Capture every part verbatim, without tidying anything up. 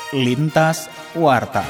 Lintas Warta.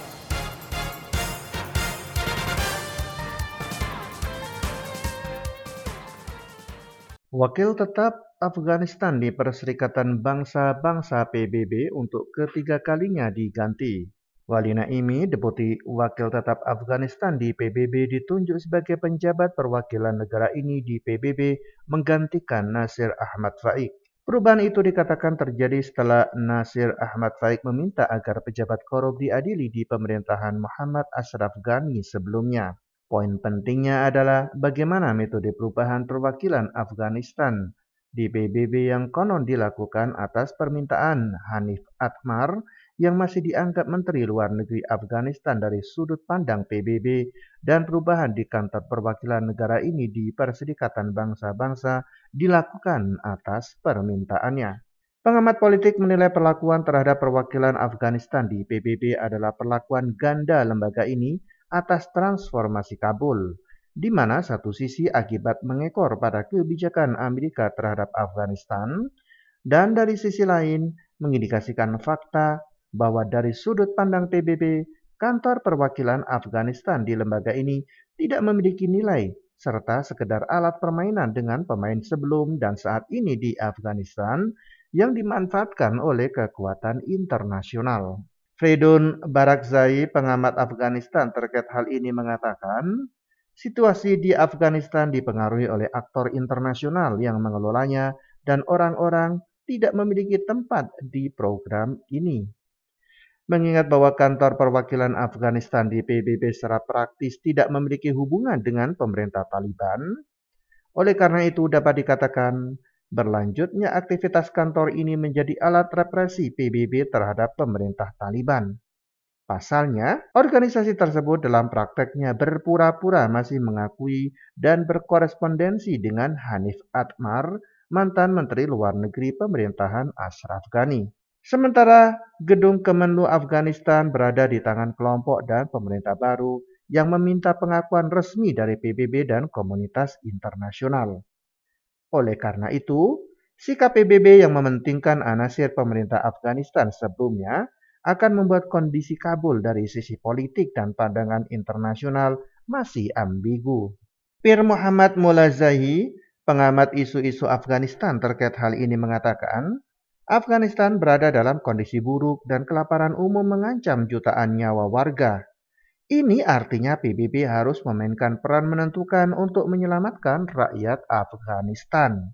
Wakil tetap Afghanistan di Perserikatan Bangsa-Bangsa P B B untuk ketiga kalinya diganti. Wali Naimi, Deputi Wakil Tetap Afghanistan di P B B, ditunjuk sebagai penjabat perwakilan negara ini di P B B menggantikan Nasir Ahmad Faik. Perubahan itu dikatakan terjadi setelah Nasir Ahmad Faik meminta agar pejabat korup diadili di pemerintahan Muhammad Ashraf Ghani sebelumnya. Poin pentingnya adalah bagaimana metode perubahan perwakilan Afghanistan di P B B yang konon dilakukan atas permintaan Hanif Atmar yang masih dianggap Menteri Luar Negeri Afghanistan dari sudut pandang P B B, dan perubahan di kantor perwakilan negara ini di Perserikatan Bangsa-Bangsa dilakukan atas permintaannya. Pengamat politik menilai perlakuan terhadap perwakilan Afghanistan di P B B adalah perlakuan ganda lembaga ini atas transformasi Kabul, di mana satu sisi akibat mengekor pada kebijakan Amerika terhadap Afghanistan, dan dari sisi lain mengindikasikan fakta bahwa dari sudut pandang P B B, kantor perwakilan Afghanistan di lembaga ini tidak memiliki nilai serta sekedar alat permainan dengan pemain sebelum dan saat ini di Afghanistan yang dimanfaatkan oleh kekuatan internasional. Fredun Barakzai, pengamat Afghanistan terkait hal ini mengatakan, situasi di Afghanistan dipengaruhi oleh aktor internasional yang mengelolanya dan orang-orang tidak memiliki tempat di program ini. Mengingat bahwa kantor perwakilan Afghanistan di P B B secara praktis tidak memiliki hubungan dengan pemerintah Taliban, oleh karena itu dapat dikatakan berlanjutnya aktivitas kantor ini menjadi alat represi P B B terhadap pemerintah Taliban. Pasalnya, organisasi tersebut dalam prakteknya berpura-pura masih mengakui dan berkorespondensi dengan Hanif Atmar, mantan Menteri Luar Negeri pemerintahan Ashraf Ghani. Sementara gedung Kemenlu Afghanistan berada di tangan kelompok dan pemerintah baru yang meminta pengakuan resmi dari P B B dan komunitas internasional. Oleh karena itu, sikap P B B yang mementingkan anasir pemerintah Afghanistan sebelumnya akan membuat kondisi Kabul dari sisi politik dan pandangan internasional masih ambigu. Pir Muhammad Mulazahi, pengamat isu-isu Afghanistan terkait hal ini mengatakan, Afghanistan berada dalam kondisi buruk dan kelaparan umum mengancam jutaan nyawa warga. Ini artinya P B B harus memainkan peran menentukan untuk menyelamatkan rakyat Afghanistan.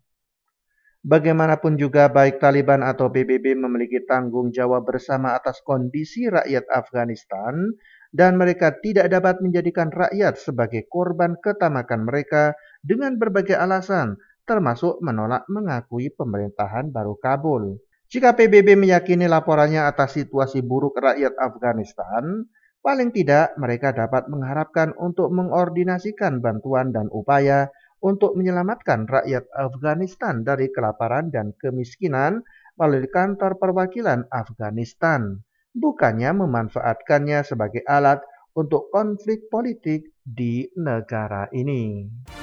Bagaimanapun juga baik Taliban atau P B B memiliki tanggung jawab bersama atas kondisi rakyat Afghanistan, dan mereka tidak dapat menjadikan rakyat sebagai korban ketamakan mereka dengan berbagai alasan, termasuk menolak mengakui pemerintahan baru Kabul. Jika P B B meyakini laporannya atas situasi buruk rakyat Afghanistan, paling tidak mereka dapat mengharapkan untuk mengordinasikan bantuan dan upaya untuk menyelamatkan rakyat Afghanistan dari kelaparan dan kemiskinan melalui kantor perwakilan Afghanistan, bukannya memanfaatkannya sebagai alat untuk konflik politik di negara ini.